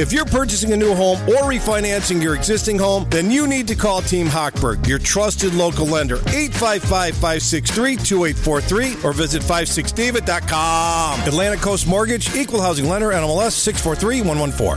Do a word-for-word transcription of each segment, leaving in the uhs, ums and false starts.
If you're purchasing a new home or refinancing your existing home, then you need to call Team Hochberg, your trusted local lender. eight five five, five six three, two eight four three or visit five six david dot com. Atlantic Coast Mortgage, Equal Housing Lender, N M L S six four three one one four.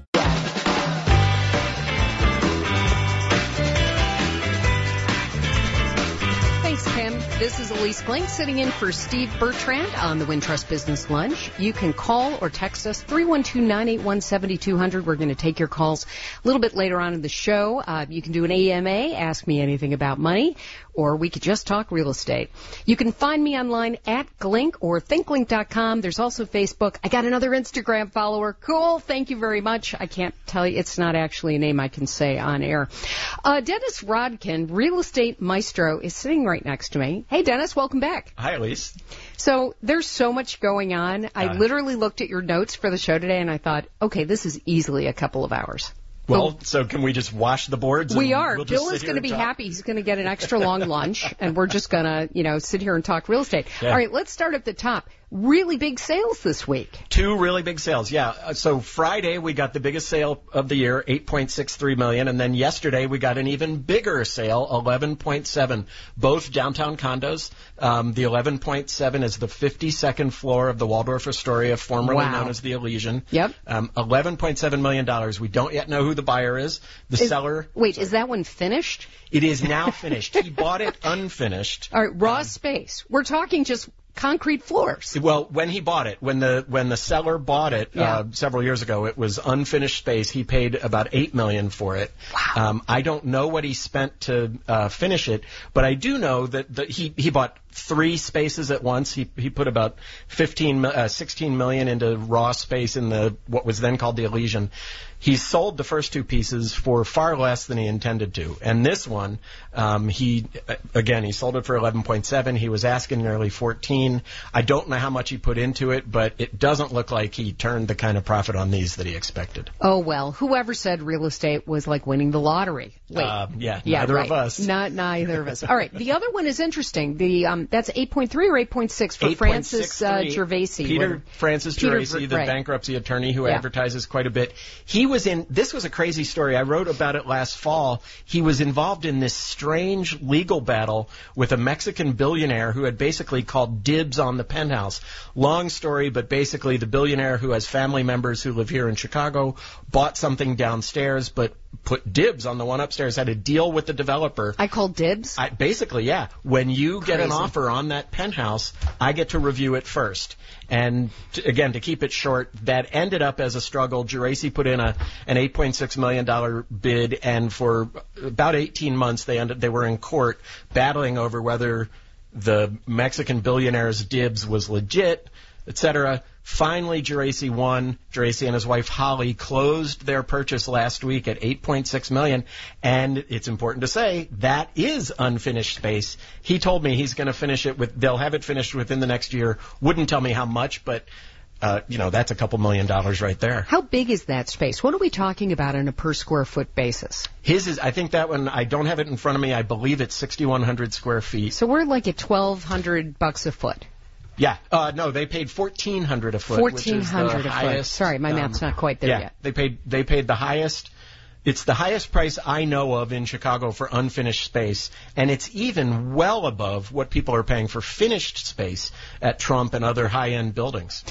This is Elise Klink sitting in for Steve Bertrand on the Wintrust Business Lunch. You can call or text us three one two, nine eight one, seven two zero zero. We're going to take your calls a little bit later on in the show. Uh, you can do an A M A, ask me anything about money, or we could just talk real estate. You can find me online at Glink or think link dot com. There's also Facebook. I got another Instagram follower. Cool. Thank you very much. I can't tell you. It's not actually a name I can say on air. Uh, Dennis Rodkin, real estate maestro, is sitting right next to me. Hey, Dennis, welcome back. Hi, Elise. So there's so much going on. I uh, literally looked at your notes for the show today, and I thought, okay, this is easily a couple of hours. Well, so can we just wash the boards? We are. We'll Bill is going to be talk? happy. He's going to get an extra long lunch, and we're just going to, you know, sit here and talk real estate. Yeah. All right, let's start at the top. Really big sales this week. Two really big sales, yeah. So Friday we got the biggest sale of the year, eight point six three million dollars, and then yesterday we got an even bigger sale, eleven point seven. Both downtown condos. Um, the eleven point seven is the fifty-second floor of the Waldorf Astoria, formerly wow. known as the Elysian. Yep. Um, eleven point seven million dollars. We don't yet know who the buyer is. The is, seller. Wait, sorry. Is that one finished? It is now finished. He bought it unfinished. All right, raw um, space. We're talking just concrete floors. Well, when he bought it, when the when the seller bought it yeah. uh, several years ago, it was unfinished space. He paid about eight million dollars for it. Wow. Um, I don't know what he spent to uh, finish it, but I do know that the, he he bought three spaces at once. He he put about fifteen, uh, sixteen million into raw space in the what was then called the Elysian. He sold the first two pieces for far less than he intended to, and this one, um, he again he sold it for eleven point seven. He was asking nearly fourteen. I don't know how much he put into it, but it doesn't look like he turned the kind of profit on these that he expected. Oh well, whoever said real estate was like winning the lottery? Wait, uh, yeah, yeah, neither right. of us. Not neither of us. All right, the other one is interesting. The um, that's eight point three or eight point six for Francis uh, Gervasi. Peter when, Francis Peter, Gervasi, the right. bankruptcy attorney who yeah. advertises quite a bit. He was in. This was a crazy story. I wrote about it last fall. He was involved in this strange legal battle with a Mexican billionaire who had basically called dibs on the penthouse. Long story, but basically the billionaire who has family members who live here in Chicago bought something downstairs, but put dibs on the one upstairs, had a deal with the developer. I called dibs? I, basically, yeah. When you Crazy. get an offer on that penthouse, I get to review it first. And to, again, to keep it short, that ended up as a struggle. Gervasi put in a an eight point six million dollars bid, and for about eighteen months they ended they were in court battling over whether the Mexican billionaire's dibs was legit, et cetera. Finally, Gervasi won. Gervasi and his wife Holly closed their purchase last week at eight point six million dollars, and it's important to say that is unfinished space. He told me he's going to finish it with. They'll have it finished within the next year. Wouldn't tell me how much, but uh, you know that's a couple million dollars right there. How big is that space? What are we talking about on a per square foot basis? His is. I think that one. I don't have it in front of me. I believe it's sixty-one hundred square feet. So we're like at twelve hundred bucks a foot. Yeah, uh, no, they paid fourteen hundred a foot. Fourteen hundred a highest, foot. Sorry, my um, math's not quite there yeah, yet. they paid they paid the highest. It's the highest price I know of in Chicago for unfinished space, and it's even well above what people are paying for finished space at Trump and other high-end buildings.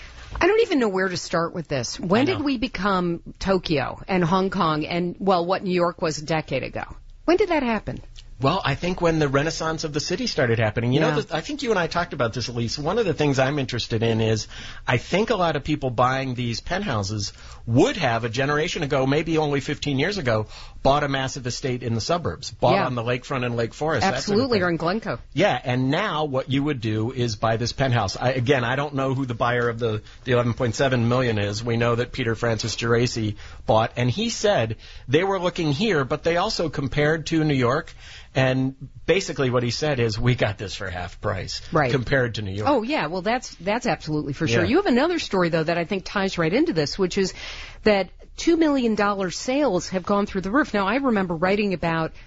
I don't even know where to start with this. When did we become Tokyo and Hong Kong and, well, what New York was a decade ago? When did that happen? Well, I think when the renaissance of the city started happening. You yeah. know, the, I think you and I talked about this, Elise. One of the things I'm interested in is I think a lot of people buying these penthouses would have, a generation ago, maybe only fifteen years ago, bought a massive estate in the suburbs, bought yeah. on the lakefront and Lake Forest. Absolutely, that sort of or in Glencoe. Yeah, and now what you would do is buy this penthouse. I, again, I don't know who the buyer of the, the eleven point seven million dollars is. We know that Peter Francis Gervasi bought, and he said they were looking here, but they also compared to New York. And basically what he said is, we got this for half price right. compared to New York. Oh, yeah. Well, that's that's absolutely for sure. Yeah. You have another story, though, that I think ties right into this, which is that two million dollars sales have gone through the roof. Now, I remember writing about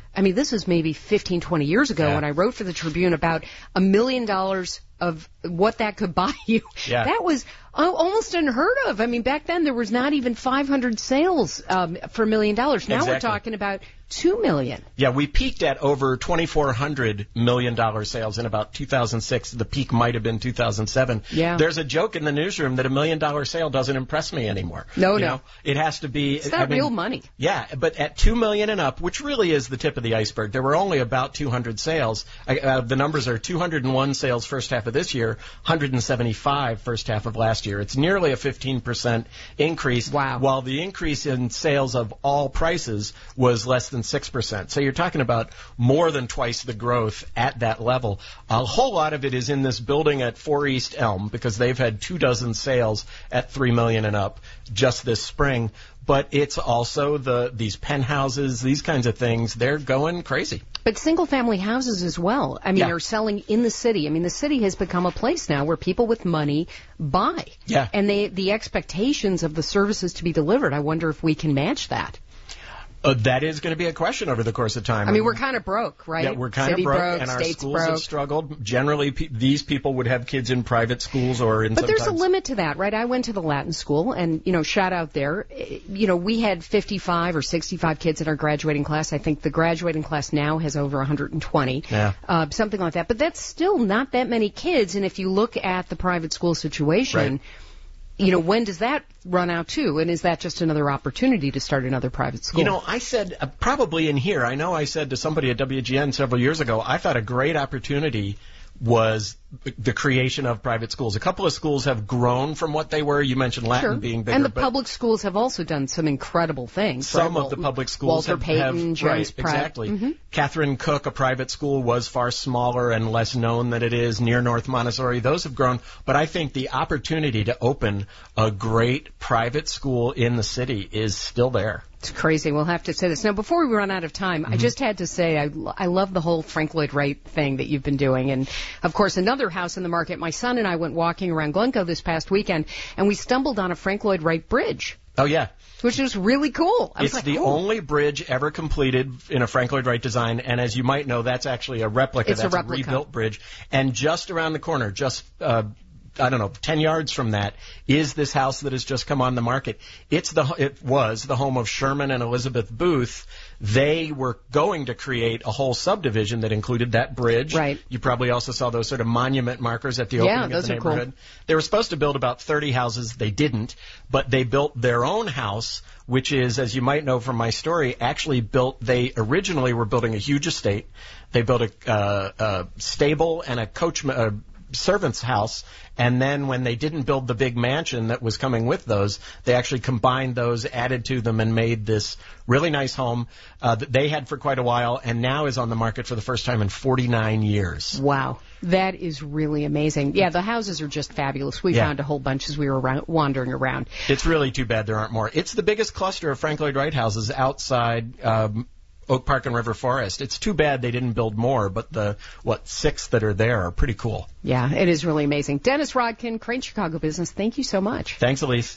I mean, this was maybe fifteen, twenty years ago Yeah. when I wrote for the Tribune about a million dollars of what that could buy you. Yeah. That was uh, almost unheard of. I mean, back then there was not even five hundred sales um, for a million dollars. Now Exactly. we're talking about two million. Yeah, we peaked at over twenty-four hundred million dollars sales in about two thousand six. The peak might have been two thousand seven. Yeah. There's a joke in the newsroom that a million dollar sale doesn't impress me anymore. No, You no. know, it has to be. It's not I mean, real money. Yeah, but at two million and up, which really is the tip of the iceberg, there were only about two hundred sales. Uh, the numbers are two hundred one sales first half of this year, one hundred seventy-five first half of last year. It's nearly a fifteen percent increase. Wow. While the increase in sales of all prices was less than six percent. So you're talking about more than twice the growth at that level. A whole lot of it is in this building at four East Elm because they've had two dozen sales at three million and up just this spring. But it's also the these penthouses, these kinds of things. They're going crazy. But single-family houses as well, I mean, Yeah. are selling in the city. I mean, the city has become a place now where people with money buy. Yeah. And they, the expectations of the services to be delivered, I wonder if we can match that. Uh, that is going to be a question over the course of time. I mean, we're kind of broke, right? Yeah, we're kind City of broke, broke, and our state's schools broke. have struggled. Generally, pe- these people would have kids in private schools or in But there's a sometimes- limit to that, right? I went to the Latin school, and, you know, shout out there. Eh, You know, we had fifty-five or sixty-five kids in our graduating class. I think the graduating class now has over one hundred twenty, Yeah. uh, something like that. But that's still not that many kids, and if you look at the private school situation, Right. you know, when does that run out too? And is that just another opportunity to start another private school? You know, I said, uh, probably in here, I know I said to somebody at W G N several years ago, I thought a great opportunity was the creation of private schools. A couple of schools have grown from what they were. You mentioned Latin Sure. being bigger. And the but public schools have also done some incredible things. some right? of the Wal- public schools Walter have, Payton, have Jones right, Pratt. exactly. Mhm. Catherine Cook, a private school, was far smaller and less known than it is. Near North Montessori, those have grown. But I think the opportunity to open a great private school in the city is still there. It's crazy. We'll have to say this. Now, before we run out of time, Mm-hmm. I just had to say I, I love the whole Frank Lloyd Wright thing that you've been doing. And, of course, another house in the market. My son and I went walking around Glencoe this past weekend, and we stumbled on a Frank Lloyd Wright bridge, Oh, yeah. which was really cool. I was It's like, the oh. only bridge ever completed in a Frank Lloyd Wright design, and as you might know, that's actually a replica. It's a that's replica. rebuilt bridge. And just around the corner, just uh, I don't know, ten yards from that, is this house that has just come on the market. It's the it was the home of Sherman and Elizabeth Booth. They were going to create a whole subdivision that included that bridge. Right. You probably also saw those sort of monument markers at the Yeah, opening those of the are cool. neighborhood. They were supposed to build about thirty houses. They didn't, but they built their own house, which is, as you might know from my story, actually built, they originally were building a huge estate. They built a, uh, a stable and a coach, a servant's house, and then when they didn't build the big mansion that was coming with those, they actually combined those, added to them, and made this really nice home uh, that they had for quite a while, and now is on the market for the first time in forty-nine years. Wow. That is really amazing. Yeah, the houses are just fabulous. We Yeah. found a whole bunch as we were around, wandering around. It's really too bad there aren't more. It's the biggest cluster of Frank Lloyd Wright houses outside um, Oak Park and River Forest. It's too bad they didn't build more, but the, what, six that are there are pretty cool. Yeah, it is really amazing. Dennis Rodkin, Crane Chicago Business, thank you so much. Thanks, Elise.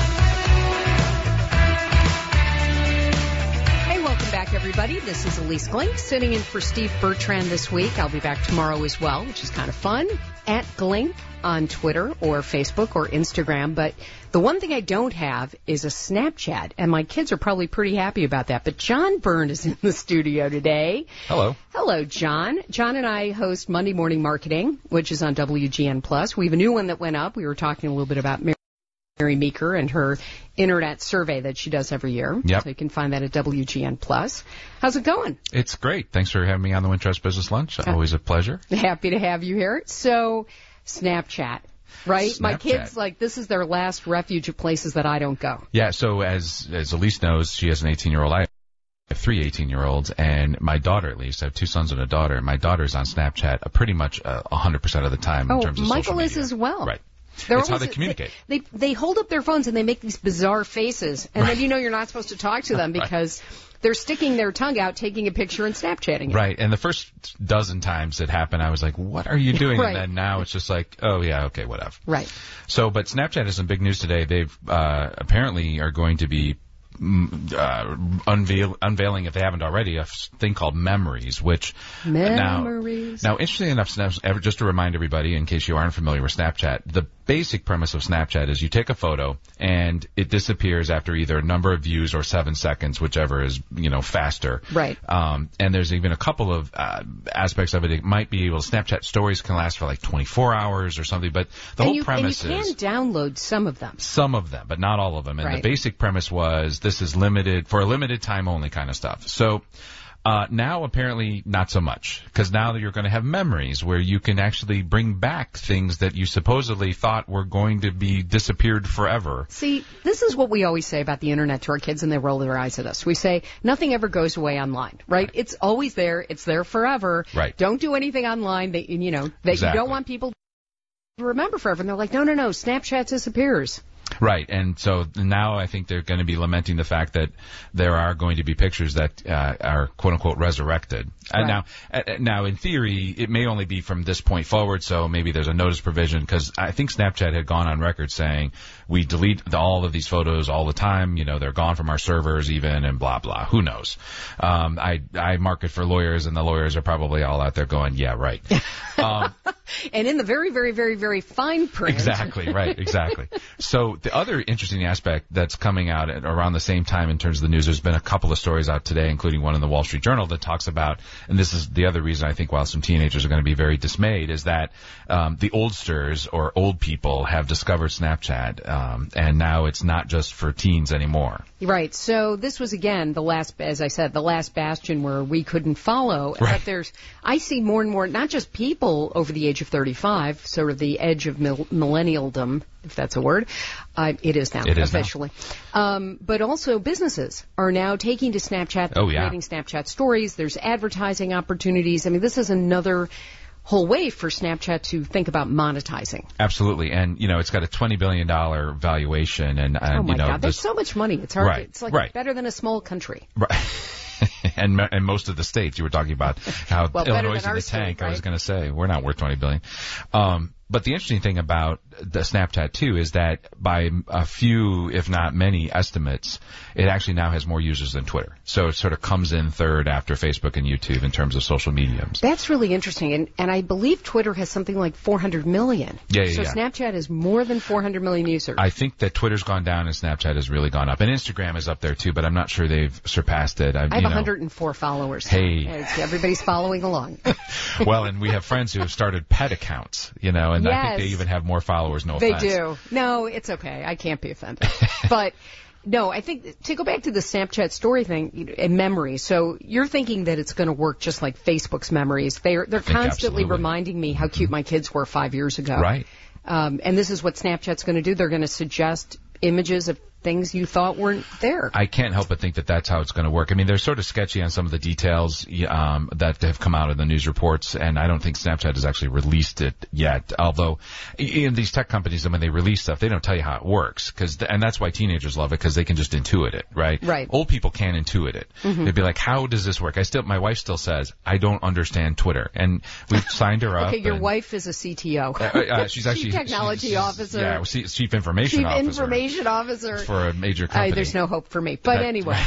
Hey, welcome back, everybody. This is Elise Glink sitting in for Steve Bertrand this week. I'll be back tomorrow as well, which is kind of fun, at Glink on Twitter or Facebook or Instagram. But the one thing I don't have is a Snapchat, and my kids are probably pretty happy about that. But John Byrne is in the studio today. Hello. Hello, John. John and I host Monday Morning Marketing, which is on W G N Plus. We have a new one that went up. We were talking a little bit about Mary Mary Meeker and her internet survey that she does every year. Yep. So you can find that at W G N Plus. How's it going? It's great. Thanks for having me on the Wintrust Business Lunch. Always a pleasure. Happy to have you here. So, Snapchat, right? My Snapchat. kids, like, this is their last refuge of places that I don't go. Yeah, so as as Elise knows, she has an eighteen-year-old. I have three eighteen-year-olds, and my daughter, at least, I have two sons and a daughter. My daughter's on Snapchat uh, pretty much uh, one hundred percent of the time in Oh, terms of Michael social is media. as well. Right. They're It's how always- they communicate. They, they they hold up their phones and they make these bizarre faces, and then you know you're not supposed to talk to them Right. because they're sticking their tongue out, taking a picture, and Snapchatting it. Right, and the first dozen times it happened, I was like, what are you doing? Right. And then now it's just like, oh, yeah, okay, whatever. Right. So, but Snapchat is some big news today. They've uh, apparently are going to be uh, unveil, unveiling, if they haven't already, a thing called Memories, which Memories. Now, now interestingly enough, Snap, just to remind everybody, in case you aren't familiar with Snapchat, the basic premise of Snapchat is you take a photo and it disappears after either a number of views or seven seconds, whichever is, you know, faster. Right. Um, and there's even a couple of uh, aspects of it. It might be able, Snapchat stories can last for like twenty-four hours or something, but the and whole you, premise and you is... can download some of them. Some of them, but not all of them. And Right. the basic premise was this is limited, for a limited time only kind of stuff. So... Uh, now, apparently, not so much, because now you're going to have memories where you can actually bring back things that you supposedly thought were going to be disappeared forever. See, this is what we always say about the Internet to our kids, and they roll their eyes at us. We say, nothing ever goes away online, right? right. It's always there. It's there forever. Right. Don't do anything online that, you know, that exactly. you don't want people to remember forever. And they're like, no, no, no, Snapchat disappears. Right, and so now I think they're going to be lamenting the fact that there are going to be pictures that uh, are quote-unquote resurrected. Right. And now, uh, now, in theory, it may only be from this point forward, so maybe there's a notice provision, because I think Snapchat had gone on record saying, we delete the, all of these photos all the time, you know, they're gone from our servers even, and blah, blah. Who knows? Um, I, I market for lawyers, and the lawyers are probably all out there going, yeah, right. Um, and in the very, very, very, very fine print. Exactly, right, exactly. So the other interesting aspect that's coming out at around the same time in terms of the news, there's been a couple of stories out today, including one in the Wall Street Journal that talks about, and this is the other reason I think why some teenagers are going to be very dismayed, is that um, the oldsters or old people have discovered Snapchat, um, and now it's not just for teens anymore. Right. So this was, again, the last, as I said, the last bastion where we couldn't follow. Right. But there's, I see more and more, not just people over the age of thirty-five, sort of the edge of mil- millennialdom, if that's a word. Uh, it is now, it is officially. Now. Um, but also businesses are now taking to Snapchat, oh, yeah. creating Snapchat stories. There's advertising opportunities. I mean, this is another whole way for Snapchat to think about monetizing. Absolutely. And, you know, it's got a twenty billion dollars valuation. And, and oh, my you know, God. There's this, so much money. It's hard. Right, It's like right. better than a small country. Right. and and most of the states, you were talking about how well, Illinois is in the state, tank. right? I was going to say, we're not worth twenty billion dollars. Um, but the interesting thing about the Snapchat, too, is that by a few, if not many, estimates, it actually now has more users than Twitter. So it sort of comes in third after Facebook and YouTube in terms of social mediums. That's really interesting. And, and I believe Twitter has something like four hundred million. Yeah, yeah, so yeah. Snapchat has more than four hundred million users. I think that Twitter's gone down and Snapchat has really gone up. And Instagram is up there, too, but I'm not sure they've surpassed it. I, I have you know, one hundred four followers. Hey. Everybody's following along. Well, and we have friends who have started pet accounts, you know, and yes. I think they even have more followers, no they offense. They do. No, it's okay. I can't be offended. But, no, I think, to go back to the Snapchat story thing, and memories, so you're thinking that it's going to work just like Facebook's memories. They're, they're constantly absolutely. reminding me how cute my kids were five years ago. Right. Um, and this is what Snapchat's going to do. They're going to suggest images of things you thought weren't there. I can't help but think that that's how it's going to work. I mean, they're sort of sketchy on some of the details um, that have come out in the news reports, and I don't think Snapchat has actually released it yet. Although, in these tech companies, when they release stuff, they don't tell you how it works, cause, and that's why teenagers love it, because they can just intuit it, right? Right. Old people can't intuit it. Mm-hmm. They'd be like, "How does this work?" I still, my wife still says, "I don't understand Twitter," and we've signed her up. Okay, your and, wife is a C T O. Uh, uh, she's actually Chief Technology she's, Officer. Yeah, Chief Information Chief Officer. Chief Information Officer for a major company. Uh, there's no hope for me. But that, anyway.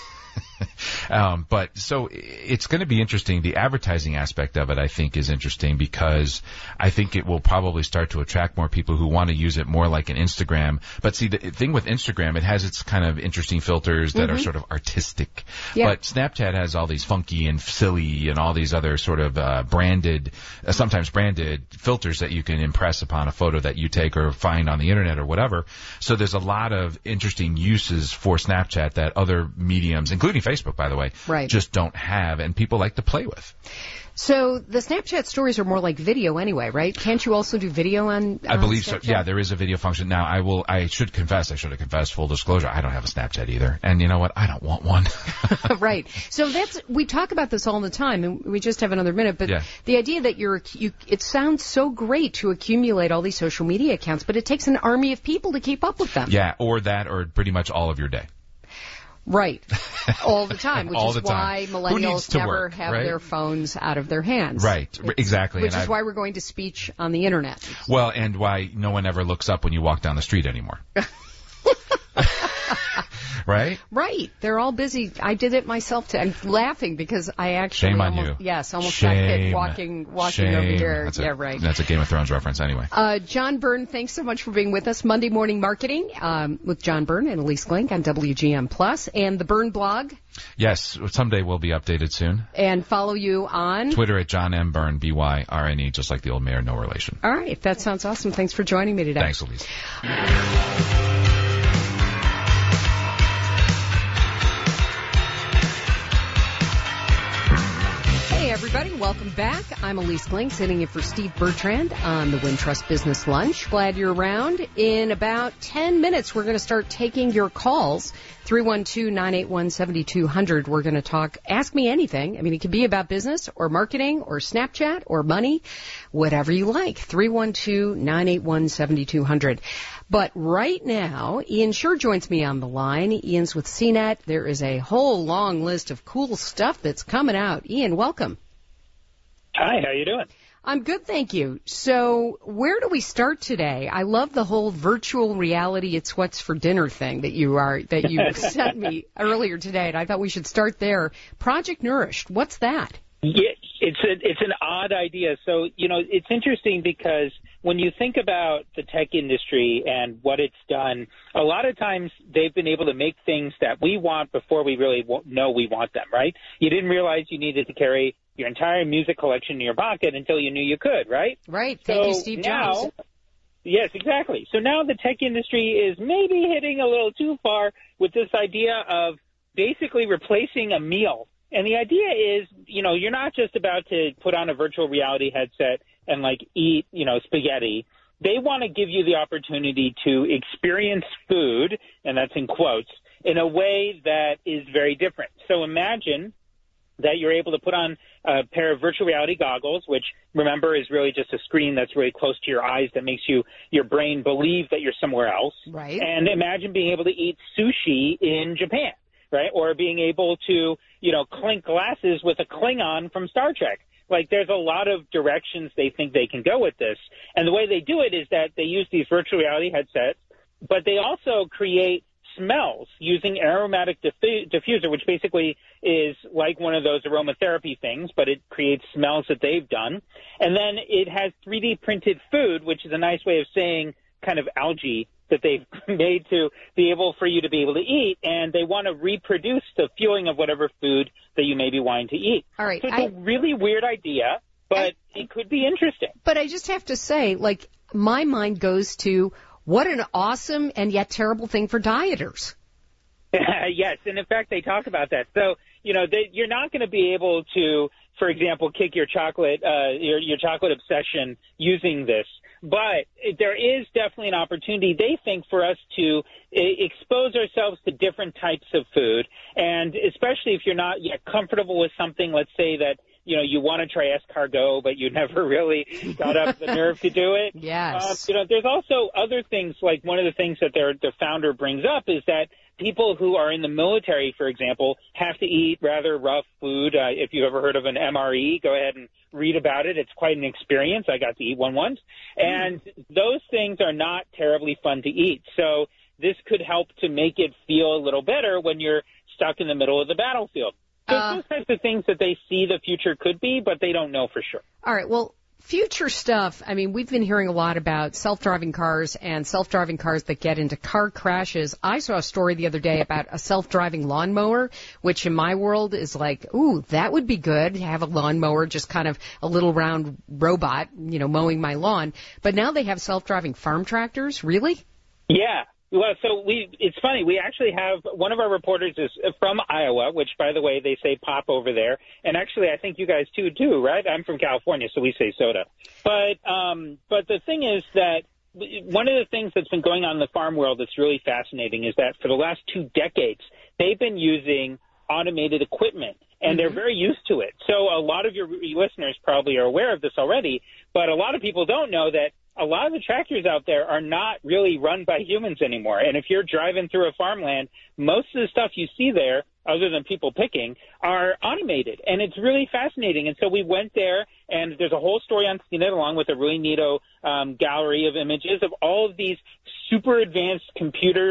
um, but so it's going to be interesting. The advertising aspect of it, I think, is interesting because I think it will probably start to attract more people who want to use it more like an Instagram. But see, the thing with Instagram, it has its kind of interesting filters that mm-hmm. are sort of artistic. Yeah. But Snapchat has all these funky and silly and all these other sort of uh, branded, uh, sometimes branded filters that you can impress upon a photo that you take or find on the internet or whatever. So there's a lot of interesting uses for Snapchat that other mediums, including Facebook, by the way, right. just don't have, and people like to play with. So the Snapchat stories are more like video anyway, right? Can't you also do video on, on I believe Snapchat? so. Yeah, there is a video function. Now, I will. I should confess, I should have confessed, full disclosure, I don't have a Snapchat either. And you know what? I don't want one. Right. So that's, we talk about this all the time, and we just have another minute, but yeah. the idea that you're, you, it sounds so great to accumulate all these social media accounts, but it takes an army of people to keep up with them. Yeah, or that, or pretty much all of your day. Right. All the time, which all is the why time. millennials never work, have right? their phones out of their hands. Right, it's, exactly. Which and is I've, why we're going to speech on the internet. Well, and why no one ever looks up when you walk down the street anymore. Right? Right. They're all busy. I did it myself too. I'm laughing because I actually Shame on almost, you. yes, almost Shame. got hit walking walking Shame. over here. That's yeah, a, right. That's a Game of Thrones reference anyway. Uh, John Byrne, thanks so much for being with us. Monday Morning Marketing um, with John Byrne and Elise Glink on W G M Plus and the Byrne blog. Yes, someday we'll be updated soon. And follow you on Twitter at John M. Byrne, B Y R N E, just like the old mayor, no relation. All right, that sounds awesome. Thanks for joining me today. Thanks, Elise. Hey, everybody. Welcome back. I'm Elise Glink, sitting in for Steve Bertrand on the Wintrust Business Lunch. Glad you're around. In about ten minutes, we're going to start taking your calls. three one two, nine eight one, seven two zero zero. We're going to talk, ask me anything. I mean, it could be about business or marketing or Snapchat or money, whatever you like. three one two, nine eight one, seven two zero zero. But right now, Ian Sure joins me on the line. Ian's with C net. There is a whole long list of cool stuff that's coming out. Ian, welcome. Hi, how you doing? I'm good, thank you. So where do we start today? I love the whole virtual reality, it's what's for dinner thing that you are that you sent me earlier today, and I thought we should start there. Project Nourished, what's that? Yeah, it's a, it's an odd idea. So, you know, it's interesting because when you think about the tech industry and what it's done, a lot of times they've been able to make things that we want before we really know we want them, right? You didn't realize you needed to carry your entire music collection in your pocket until you knew you could, right? Right. Thank so you, Steve now, Jobs. Yes, exactly. So now the tech industry is maybe hitting a little too far with this idea of basically replacing a meal. And the idea is, you know, you're not just about to put on a virtual reality headset and, like, eat, you know, spaghetti. They want to give you the opportunity to experience food, and that's in quotes, in a way that is very different. So imagine that you're able to put on a pair of virtual reality goggles, which, remember, is really just a screen that's really close to your eyes that makes you your brain believe that you're somewhere else. Right. And imagine being able to eat sushi in Japan, right? Or being able to, you know, clink glasses with a Klingon from Star Trek. Like, there's a lot of directions they think they can go with this. And the way they do it is that they use these virtual reality headsets, but they also create smells using aromatic diffu- diffuser, which basically is like one of those aromatherapy things, but it creates smells that they've done. And then it has three D printed food, which is a nice way of saying kind of algae that they've made to be able for you to be able to eat, and they want to reproduce the feeling of whatever food that you may be wanting to eat. All right. So it's I, a really weird idea, but I, it could be interesting. But I just have to say, like, my mind goes to what an awesome and yet terrible thing for dieters. Yes, and in fact, they talk about that. So, you know, they, you're not going to be able to, for example, kick your chocolate, uh, your, your chocolate obsession using this. But there is definitely an opportunity, they think, for us to expose ourselves to different types of food. And especially if you're not yet comfortable with something, let's say that, you know, you want to try escargot, but you never really got up the nerve to do it. Yes. Uh, you know, there's also other things, like one of the things that their, their founder brings up is that people who are in the military, for example, have to eat rather rough food. Uh, if you've ever heard of an M R E, go ahead and read about it. It's quite an experience. I got to eat one once. And those things are not terribly fun to eat. So this could help to make it feel a little better when you're stuck in the middle of the battlefield. So Uh, those types of things that they see the future could be, but they don't know for sure. All right. Well, future stuff, I mean, we've been hearing a lot about self-driving cars and self-driving cars that get into car crashes. I saw a story the other day about a self-driving lawnmower, which in my world is like, ooh, that would be good to have a lawnmower, just kind of a little round robot, you know, mowing my lawn. But now they have self-driving farm tractors. Really? Yeah. Well, so we, it's funny, we actually have, one of our reporters is from Iowa, which, by the way, they say pop over there. And actually, I think you guys too, too, right? I'm from California, so we say soda. But, um, but the thing is that one of the things that's been going on in the farm world that's really fascinating is that for the last two decades, they've been using automated equipment, and mm-hmm. they're very used to it. So a lot of your listeners probably are aware of this already, but a lot of people don't know that a lot of the tractors out there are not really run by humans anymore. And if you're driving through a farmland, most of the stuff you see there, other than people picking, are automated. And it's really fascinating. And so we went there, and there's a whole story on C net along with a really neato um, gallery of images of all of these super advanced computer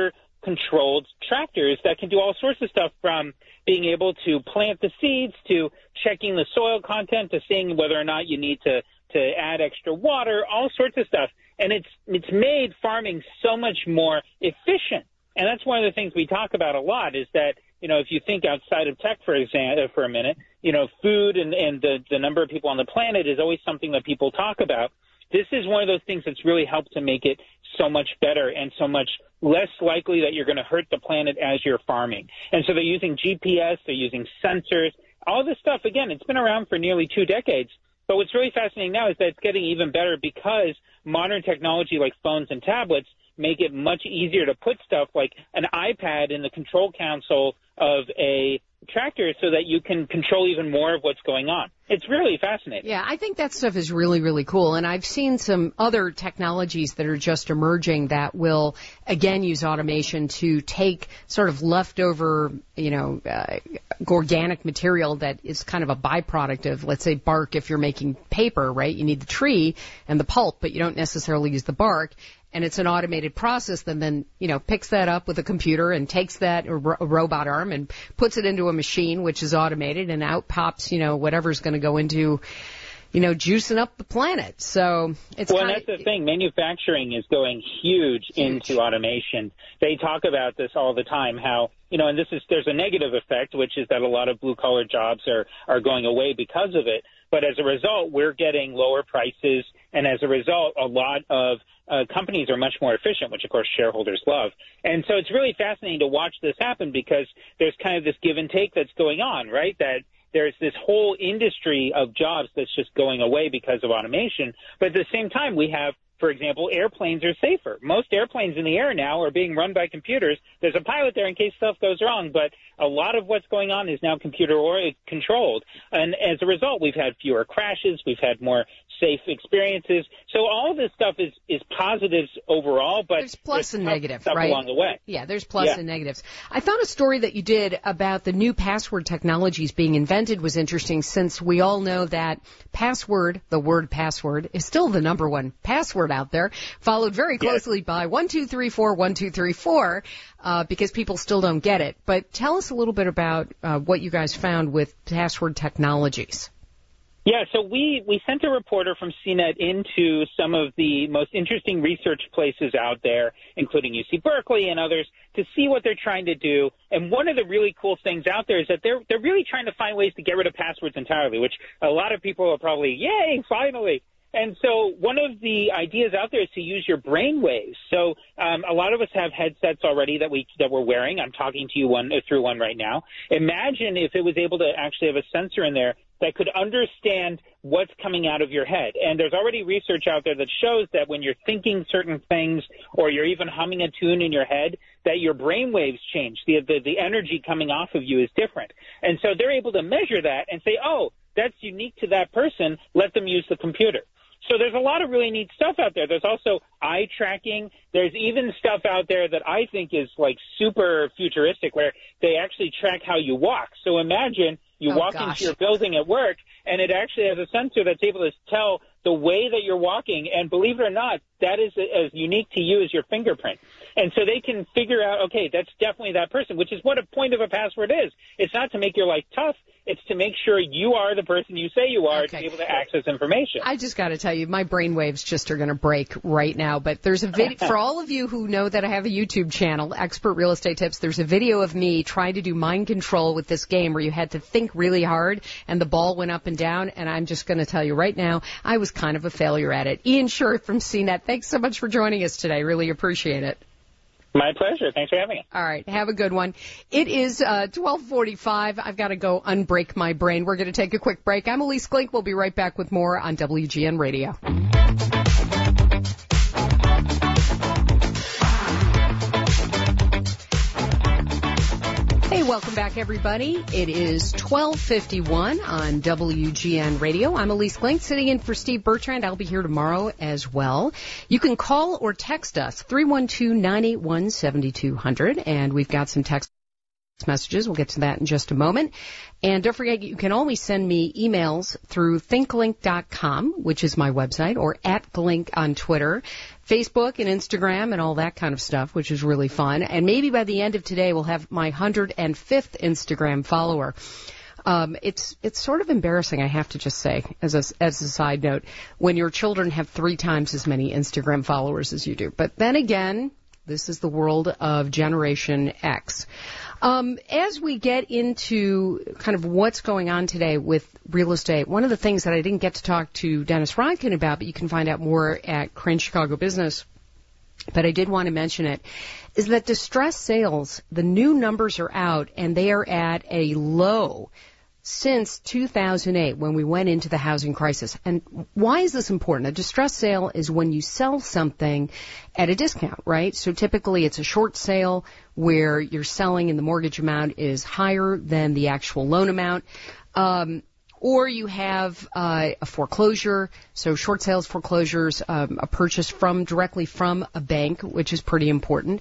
controlled tractors that can do all sorts of stuff, from being able to plant the seeds to checking the soil content to seeing whether or not you need to, to add extra water, all sorts of stuff. And it's it's made farming so much more efficient. And that's one of the things we talk about a lot, is that, you know, if you think outside of tech, for example, for a minute, you know, food and, and the, the number of people on the planet is always something that people talk about. This is one of those things that's really helped to make it so much better and so much less likely that you're going to hurt the planet as you're farming. And so they're using G P S, they're using sensors, all this stuff. Again, it's been around for nearly two decades. But what's really fascinating now is that it's getting even better because modern technology like phones and tablets make it much easier to put stuff like an iPad in the control console of a tractor so that you can control even more of what's going on. It's really fascinating. Yeah, I think that stuff is really, really cool. And I've seen some other technologies that are just emerging that will, again, use automation to take sort of leftover, you know, uh, organic material that is kind of a byproduct of, let's say, bark. If you're making paper, right, you need the tree and the pulp, but you don't necessarily use the bark. And it's an automated process that then, you know, picks that up with a computer and takes that, or a robot arm, and puts it into a machine, which is automated, and out pops, you know, whatever's going to go into, you know, juicing up the planet. So it's well, kinda, that's the thing. Manufacturing is going huge, huge into automation. They talk about this all the time, how, you know, and this is, there's a negative effect, which is that a lot of blue-collar jobs are, are going away because of it. But as a result, we're getting lower prices, and as a result, a lot of uh, companies are much more efficient, which, of course, shareholders love. And so it's really fascinating to watch this happen, because there's kind of this give and take that's going on, right, that there's this whole industry of jobs that's just going away because of automation. But at the same time, we have, for example, airplanes are safer. Most airplanes in the air now are being run by computers. There's a pilot there in case stuff goes wrong, but a lot of what's going on is now computer controlled. And as a result, we've had fewer crashes, we've had more safe experiences. So all of this stuff is, is positives overall, but there's plus there's and negative, stuff right? along the way. Yeah, there's plus Yeah. and negatives. I thought a story that you did about the new password technologies being invented was interesting, since we all know that password, the word password, is still the number one password out there, followed very closely yes. by one two three four one two three four, uh, because people still don't get it. But tell us a little bit about uh, what you guys found with password technologies. Yeah, so we, we sent a reporter from C net into some of the most interesting research places out there, including U C Berkeley and others, to see what they're trying to do. And one of the really cool things out there is that they're they're really trying to find ways to get rid of passwords entirely, which a lot of people are probably, yay, finally. And so one of the ideas out there is to use your brain waves. So um, a lot of us have headsets already that we that we're wearing. I'm talking to you one through one right now. Imagine if it was able to actually have a sensor in there that could understand what's coming out of your head. And there's already research out there that shows that when you're thinking certain things, or you're even humming a tune in your head, that your brain waves change. The, the, the energy coming off of you is different. And so they're able to measure that and say, oh, that's unique to that person. Let them use the computer. So there's a lot of really neat stuff out there. There's also eye tracking. There's even stuff out there that I think is like super futuristic, where they actually track how you walk. So imagine you oh, walk gosh. into your building at work, and it actually has a sensor that's able to tell the way that you're walking. And believe it or not, that is as unique to you as your fingerprint. And so they can figure out, okay, that's definitely that person, which is what a point of a password is. It's not to make your life tough. It's to make sure you are the person you say you are, okay, to be able to access information. I just got to tell you, my brain waves just are going to break right now. But there's a video for all of you who know that I have a YouTube channel, Expert Real Estate Tips. There's a video of me trying to do mind control with this game where you had to think really hard and the ball went up and down. And I'm just going to tell you right now, I was kind of a failure at it. Ian Sherr from C net, thanks so much for joining us today. Really appreciate it. My pleasure. Thanks for having me. All right. Have a good one. It is uh, twelve forty-five. I've got to go unbreak my brain. We're going to take a quick break. I'm Elise Klink. We'll be right back with more on W G N Radio. Hey, welcome back, everybody. It is twelve fifty-one on W G N Radio. I'm Elise Klink, sitting in for Steve Bertrand. I'll be here tomorrow as well. You can call or text us, three one two, nine eight one, seven two zero zero, and we've got some text. messages. We'll get to that in just a moment. And don't forget, you can always send me emails through think link dot com, which is my website, or at Glink on Twitter, Facebook and Instagram and all that kind of stuff, which is really fun. And maybe by the end of today, we'll have my one hundred fifth Instagram follower. Um, it's it's sort of embarrassing, I have to just say, as a, as a side note, when your children have three times as many Instagram followers as you do. But then again, this is the world of Generation X. Um, as we get into kind of what's going on today with real estate, one of the things that I didn't get to talk to Dennis Rodkin about, but you can find out more at Crain's Chicago Business, but I did want to mention it, is that distressed sales, the new numbers are out, and they are at a low since two thousand eight, when we went into the housing crisis. And why is this important? A distressed sale is when you sell something at a discount, right? So typically it's a short sale where you're selling and the mortgage amount is higher than the actual loan amount. Um, or you have uh, a foreclosure, so short sales, foreclosures, um, a purchase from directly from a bank, which is pretty important.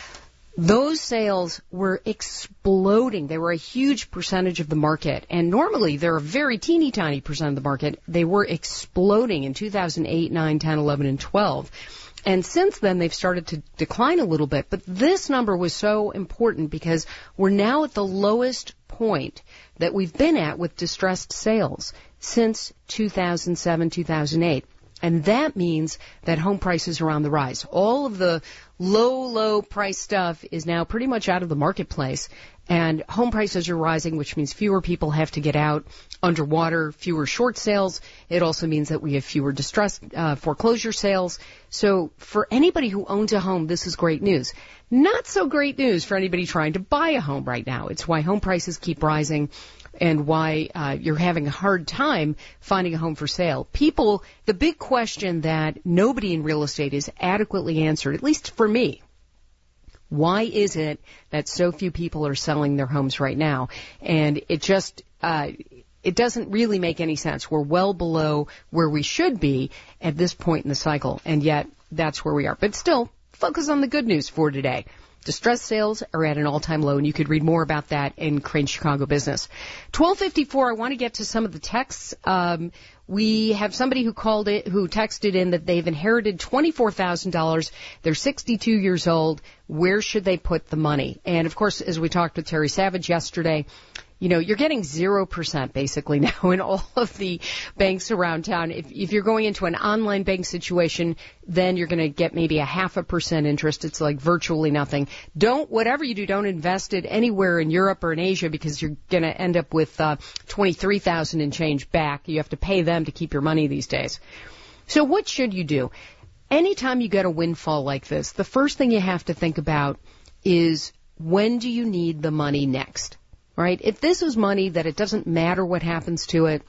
Those sales were exploding. They were a huge percentage of the market. And normally they're a very teeny tiny percent of the market. They were exploding in two thousand eight, nine, ten, eleven, and twelve. And since then they've started to decline a little bit. But this number was so important because we're now at the lowest point that we've been at with distressed sales since two thousand seven, two thousand eight. And that means that home prices are on the rise. All of the low, low price stuff is now pretty much out of the marketplace. And home prices are rising, which means fewer people have to get out underwater, fewer short sales. It also means that we have fewer distressed uh, foreclosure sales. So for anybody who owns a home, this is great news. Not so great news for anybody trying to buy a home right now. It's why home prices keep rising and why uh, you're having a hard time finding a home for sale. People, the big question that nobody in real estate is adequately answered, at least for me, why is it that so few people are selling their homes right now? And it just, uh, it doesn't really make any sense. We're well below where we should be at this point in the cycle, and yet that's where we are. But still, focus on the good news for today. Distressed sales are at an all-time low, and you could read more about that in Crain's Chicago Business. twelve fifty-four, I want to get to some of the texts. Um, we have somebody who called it, who texted in that they've inherited twenty-four thousand dollars. They're sixty-two years old. Where should they put the money? And, of course, as we talked with Terry Savage yesterday, you know, you're getting zero percent basically now in all of the banks around town. If, if you're going into an online bank situation, then you're going to get maybe a half a percent interest. It's like virtually nothing. Don't, whatever you do, don't invest it anywhere in Europe or in Asia because you're going to end up with uh, twenty-three thousand dollars and change back. You have to pay them to keep your money these days. So what should you do? Anytime you get a windfall like this, the first thing you have to think about is, when do you need the money next? Right? If this was money that it doesn't matter what happens to it,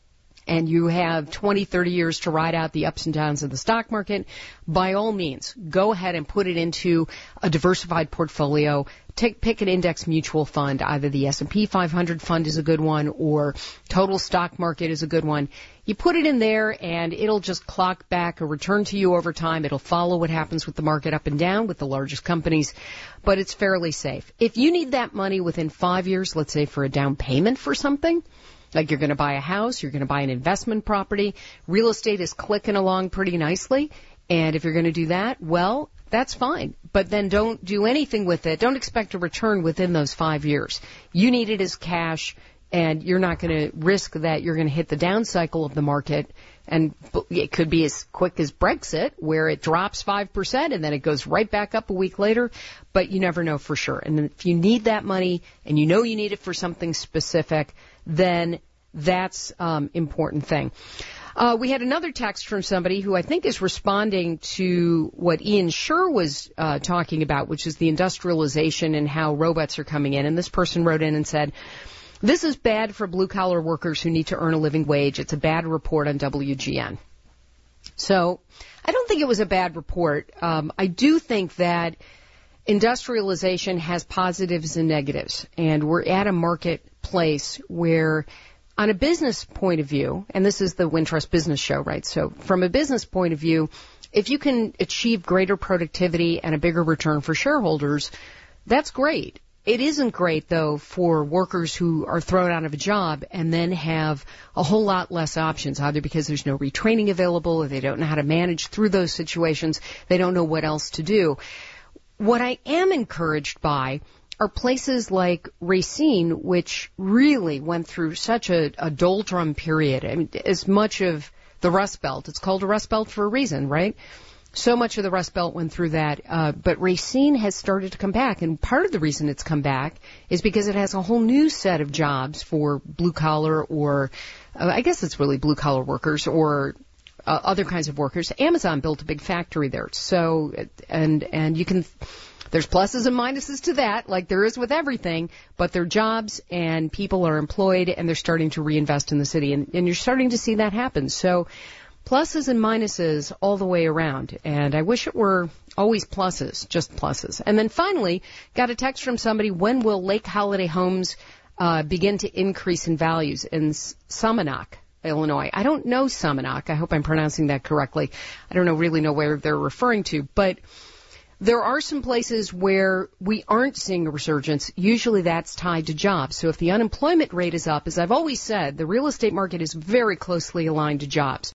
and you have twenty, thirty years to ride out the ups and downs of the stock market, by all means, go ahead and put it into a diversified portfolio. Take, pick an index mutual fund. Either the S and P five hundred fund is a good one, or total stock market is a good one. You put it in there, and it'll just clock back a return to you over time. It'll follow what happens with the market up and down with the largest companies, but it's fairly safe. If you need that money within five years, let's say for a down payment for something, like you're going to buy a house, you're going to buy an investment property, real estate is clicking along pretty nicely, and if you're going to do that, well, that's fine. But then don't do anything with it. Don't expect a return within those five years. You need it as cash, and you're not going to risk that you're going to hit the down cycle of the market. And it could be as quick as Brexit, where it drops five percent and then it goes right back up a week later. But you never know for sure. And if you need that money and you know you need it for something specific, then that's um important thing. Uh, we had another text from somebody who I think is responding to what Ian Scher was uh, talking about, which is the industrialization and how robots are coming in. And this person wrote in and said, "This is bad for blue-collar workers who need to earn a living wage. It's a bad report on W G N." So I don't think it was a bad report. Um, I do think that industrialization has positives and negatives, and we're at a marketplace where, on a business point of view, and this is the Wintrust Business Show, right? So from a business point of view, if you can achieve greater productivity and a bigger return for shareholders, that's great. It isn't great, though, for workers who are thrown out of a job and then have a whole lot less options, either because there's no retraining available or they don't know how to manage through those situations. They don't know what else to do. What I am encouraged by are places like Racine, which really went through such a, a doldrum period. I mean, as much of the Rust Belt, it's called a Rust Belt for a reason, right? So much of the Rust Belt went through that, uh, but Racine has started to come back, and part of the reason it's come back is because it has a whole new set of jobs for blue-collar or, uh, I guess it's really blue-collar workers or uh, other kinds of workers. Amazon built a big factory there, so, and, and you can, there's pluses and minuses to that, like there is with everything, but they're jobs, and people are employed, and they're starting to reinvest in the city, and, and you're starting to see that happen, so pluses and minuses all the way around, and I wish it were always pluses, just pluses. And then finally, got a text from somebody, when will Lake Holiday homes uh, begin to increase in values in Somonauk, Illinois? I don't know Somonauk. I hope I'm pronouncing that correctly. I don't know really know where they're referring to, but there are some places where we aren't seeing a resurgence. Usually that's tied to jobs. So if the unemployment rate is up, as I've always said, the real estate market is very closely aligned to jobs.